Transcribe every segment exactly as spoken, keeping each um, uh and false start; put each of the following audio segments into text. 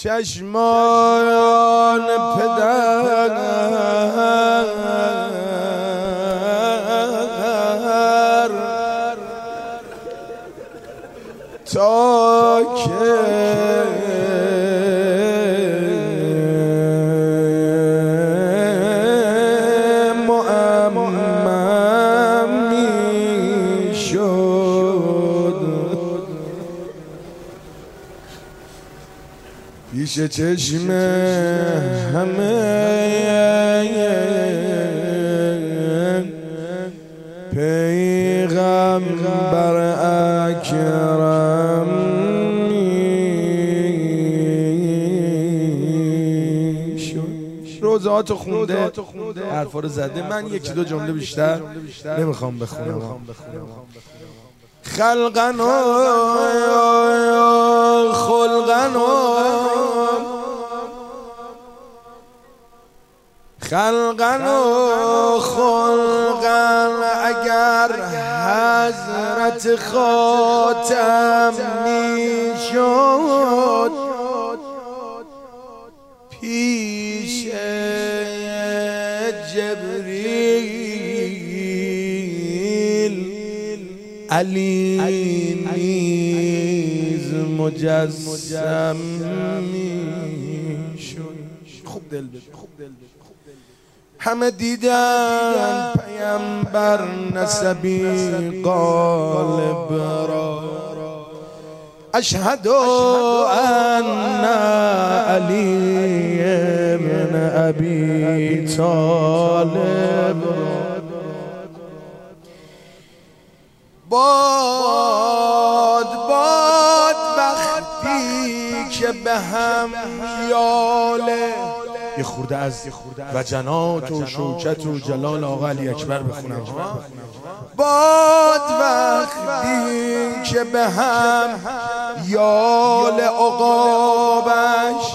چشمان پدر تا که معمم می شد پیش چشم همه پیغمبر اکرم می شد. روزهاتو خونده، حرفا رو زده، من یکی دو جمله بیشتر نمیخوام بخونم. خلقن و خلقن و خلقن و خلقن اگر حضرت خاتم می شد پیش جبریل علی نیز مجسم می شد. خوب دل بده، خوب دل بده. همه دیدن پیامبر نسبی قالب را اشهد ان علی ابن ابی طالب باد باد وقتی که به هم یاله یه خورده از وجنات و شوکت و جلال آقا علی اکبر بخونم. باد وقتی که به هم یال عقابش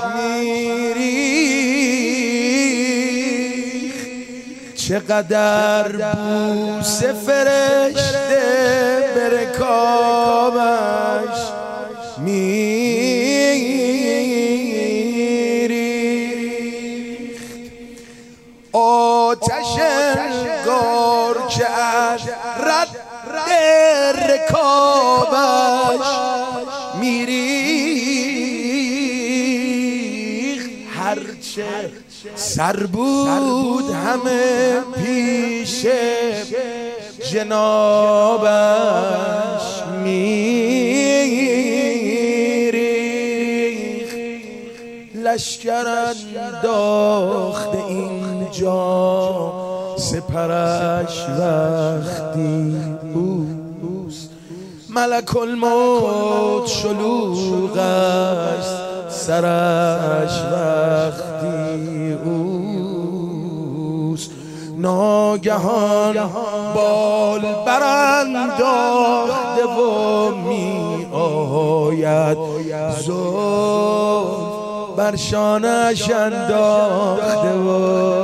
میریخ چقدر بوس فرشته به رکابش آتش انگار که از رد رکابش میریخت هرچه سر بود همه پیش جنابش میریخت لشکر انداخت اینجا سپرش وقتی اوست ملک الموت شلوغ است سرش وقتی اوست ناگهان بال برانداخته و می آید زلف بر شانه‌اش انداخته و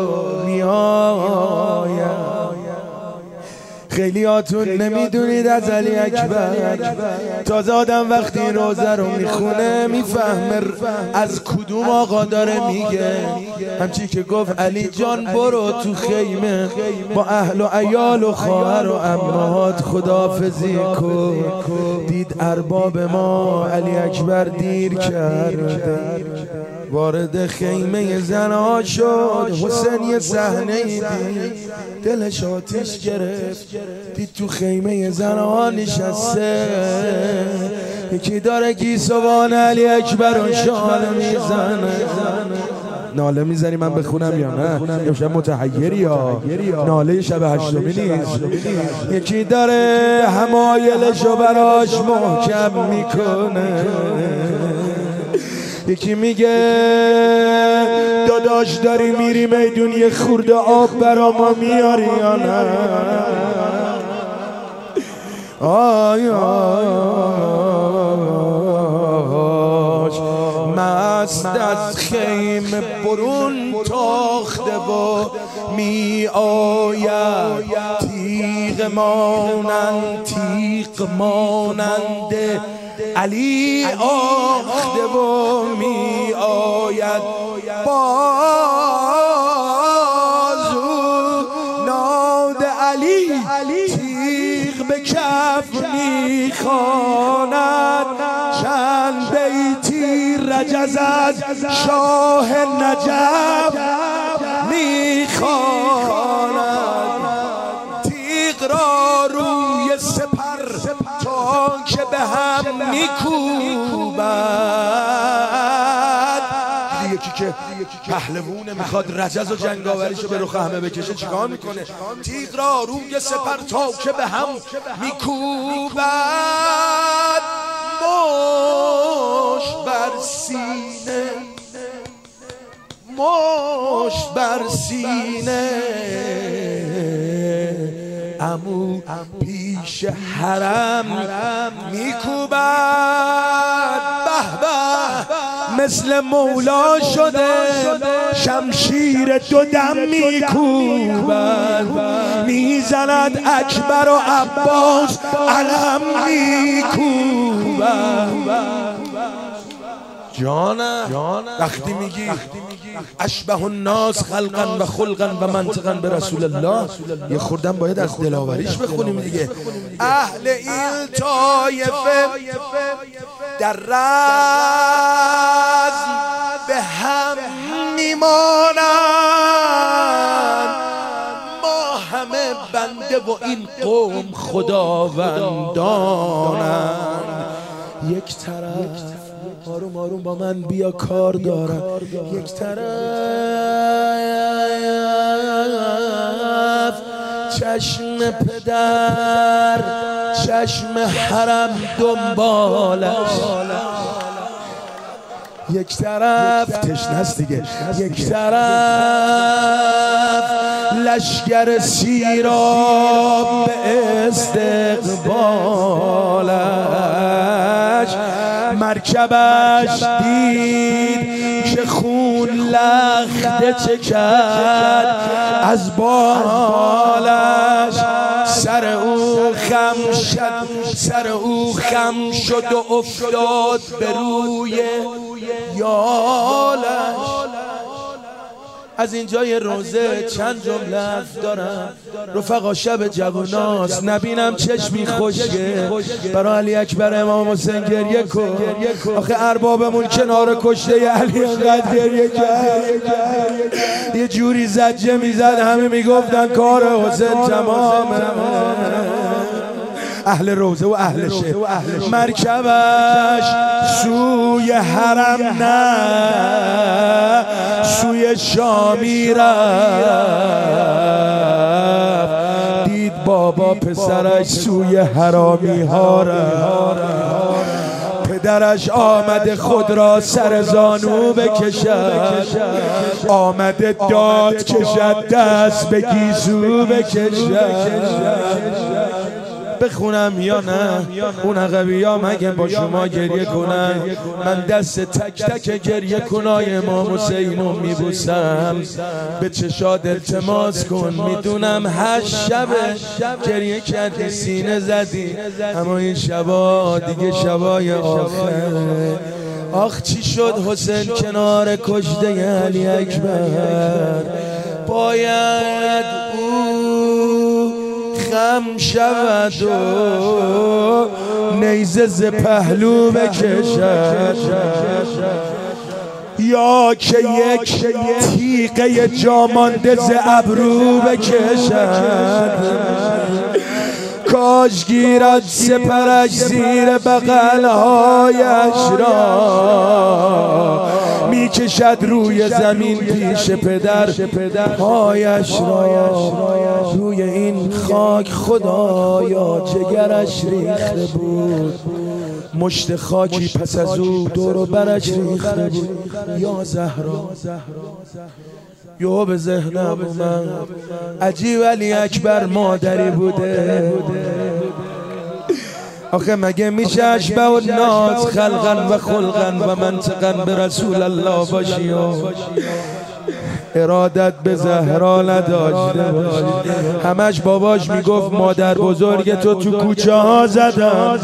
میآید. خیلیاتون نمیدونید از علی اکبر تازه آدم وقتی این روزه رو میخونه میفهمه از کدوم آقا داره میگه. همچی که گفت علی جان برو تو خیمه با اهل و عیال و خواهر و عمات خداحافظی کن. دید ارباب ما علی اکبر دیر کرده وارد خیمه زنها شد. حسین یه صحنه دید دلش آتش گرفت دید تو خیمه زنها نشسته یکی داره گیسوان علی اکبر و شانه میزنه. ناله میزنی من بخونم یا نه؟ یا شب متحیری یا ناله شب هشتمی نیست. یکی داره همایلشو براش محکم میکنه یکی میگه داداش داری میری میدون یه خورده آب برا ما میاری یا نه؟ آیاش مست از خیمه برون تاخته و می آید تیغ مانند تیغ مانند علی آخته و می آید بازو ناد علی تیغ به کف می خواند چند بیتی رجز از شاه نجف می خواند تیغ را روی سپر تا که به هم می کوبد. یکی که پهلوونه میخواد رجز و جنگاوریشو به رخ همه بکشه چیکار میکنه؟ تیغ را روی سپر تا که به هم میکوبد مشت بر سینه مشت بر سینه عمو پیش حرم میکوبد. به به مثل مولا شده شمشیر دو دم میکوبد میزند اکبر و عباس علم میکوبد. جانم وقتی میگی اشبه الناس خلقا و خلقا و منطقا به رسول الله یه خوردن باید از دلاوریش بخونیم دیگه. اهل این طایفه در رزم به هم میمانند ما همه بنده و این قوم خداوندانند. یک طرف آروم آروم با من بیا کار دارم، یک طرف چشم پدر چشم حرم دنبالش، یک طرف تشنست دیگه، یک طرف لشگر سیراب به استقبالش، مرکبش دید که خون لخته چکد از بالش، سر او خم شد سر او خم شد و افتاد به روی یالش. از اینجای روزه چند جمله دارم رفقا، شب جواناست نبینم چشمی خوشگه برای علی اکبر امام حسین گریه کن. آخه اربابمون کنار کشته علی انقدر گریه کرد یه جوری زجه میزد همه میگفتن کار حسین تمامه. اهل روزه و اهل شه مرکبش سوی حرم نه سوی شامی رفت، دید بابا پسرش سوی حرامی ها رفت، پدرش آمده خود را سر زانو بکشد، آمده داد کشد دست به گیسو بکشد. بخونم یا نه اون عقبی ها مگه با شما گریه کنن؟ من دست تک تک گریه کنای امام حسینو میبوسم، به چشاد التماس کن، میدونم هشت شب گریه کردی سینه زدی، اما این شبا دیگه شبای آخره. آخ چی شد حسین کنار کشته علی اکبر، باید او خم شود و نیزه ز پهلو بکشد، یا که یک تیغه جامانده ز ابرو بکشد، کاش گیرد سپرش زیر بغلهایش را، میکشد روی زمین پیش پدر پایش را، روی این خاک خدایا جگرش ریخته بود، مشت خاکی پس از او دور و برش ریخته بود. یا زهرا یهو به ذهنم اومد عجیب علی اکبر مادری بوده، آخه مگه میشه اشبه و ناز خلقا و خلقا و منطقا به رسول الله باشی و ارادت به زهرا نداشته باش. همش باباش میگفت مادر بزرگ تو تو کوچه ها زدن،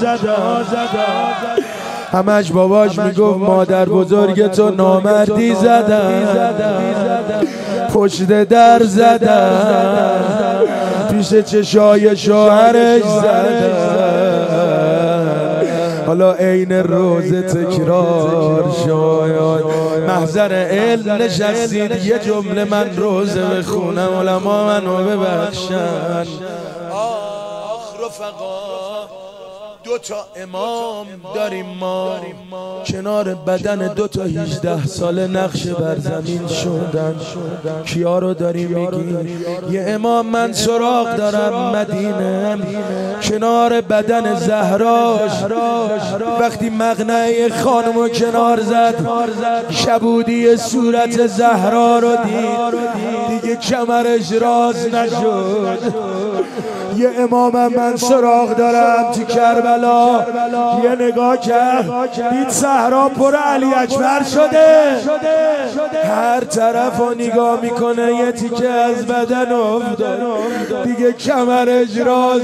همش باباش میگفت مادر بزرگ تو نامردی زدن، پشت در زدن، پیش چشای شوهرش زدن. حالا عین روز تکرار شاید محضر علم نشستید یه جمله من روزه بخونم علما منو ببخشن. آخ رفقا دو تا امام داریم ما، کنار بدن دو تا هجده سال نقش بر زمین شدن. کیا رو داریم میگیم؟ یه امام من سراغ دارم مدینه، کنار بدن زهراش وقتی مقنعه خانمو کنار زد، کبودی صورت زهرا رو دید، دیگه کمرش راز نشد. یه امامم من سراغ دارم تو کربلا، یه نگاه کرد دید زهرا پر علی اکبر شده، هر طرف رو نگاه میکنه یه تیکه از بدن افتاد، دیگه کمرش راز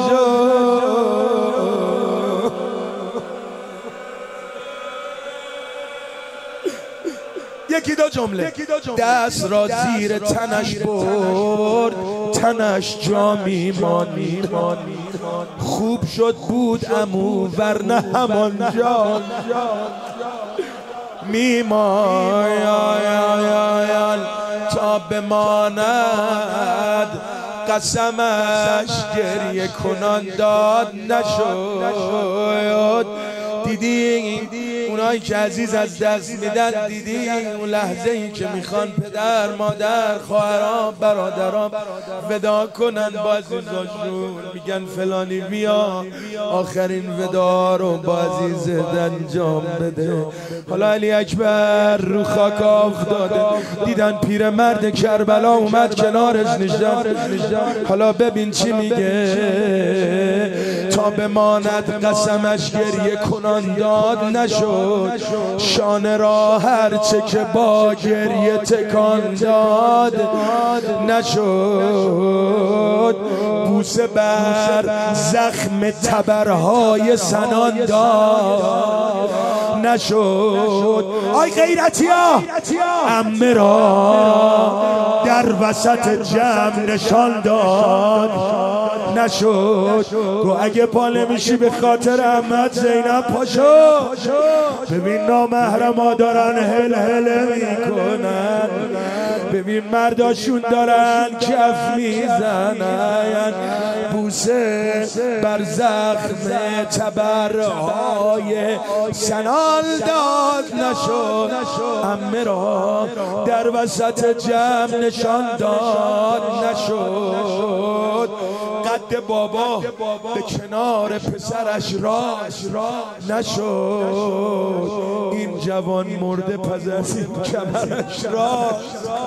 نشد. یکی دو جمله دست را زیر تنش برد، تنش جا میمانی، خوب شد بود امو ورنه همانجا میماند تا بماند. قسمش گریه کنان داد نشد. دیدی اونایی که عزیز از دست میدن، دیدی اون لحظه ای که میخوان پدر مادر خواهران برادران ودا کنن با عزیزاشون، میگن فلانی بیا آخرین ودا رو با عزیزت انجام بده. حالا علی اکبر رو خاک افتاده، دیدن پیرمرد کربلا اومد کنارش نشست. حالا ببین چی میگه، تا بماند قسمش گریه کنان داد نشد، شانه را هرچه که با گریه تکان داد نشد، بوسه بر زخم تبرهای سنان داد نشد. آی غیرتی ها عمه را در وسط جمع نشان داد نشد. گو اگه پا نمیشی به خاطر احمد زینب پاشو، ببین نامحرما دارن هل هل میکنن، ببین مرداشون دارن کف میزنن، بوسه بر زخم تبرهای سنان داد نشد. عمه را در وسط جمع نشان داد نشد. قد بابا به کنار پسرش راش نشد. این جوان مرده پس از این کمرش راش.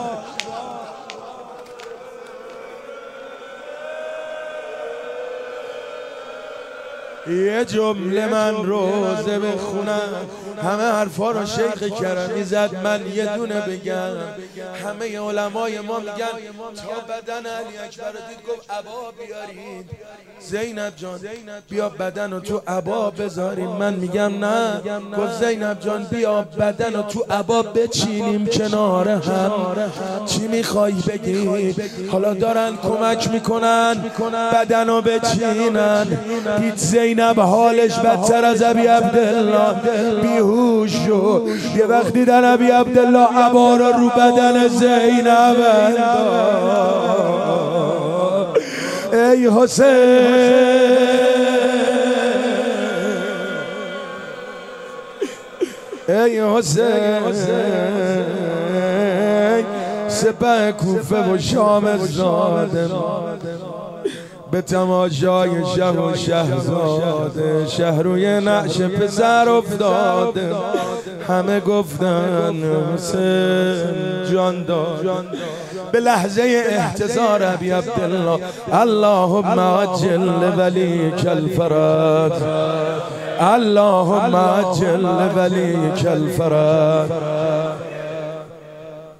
یه جمله من روزه بخونم، همه حرفا رو شیخ کرمی زد، من یه دونه بگم. همه علمای ما میگن تا بدن علی اکبر دید گفت عبا بیارید، زینب جان بیا بدن رو تو عبا بذاریم. من میگم نه، گفت زینب جان بیا بدن رو تو عبا بچینیم کنار هم. چی میخوای بگی؟ حالا دارن کمک میکنن بدن رو بچینن. دید زینب حالش بدتر از ابی عبدالله، بیهوش شد. یه وقتی در ابی عبدالله عبا رو رو بدن زینب انداخت. ای حسین ای حسین، سپه کوفه و شام زاده به تماشای شه و شهزاده، شهروی نعش پسر افتاده. همه گفتن حسین جان داد. به لحظه احتضار ابی عبدالله اللهم عجل ولیک الفرج، اللهم عجل ولیک الفرج.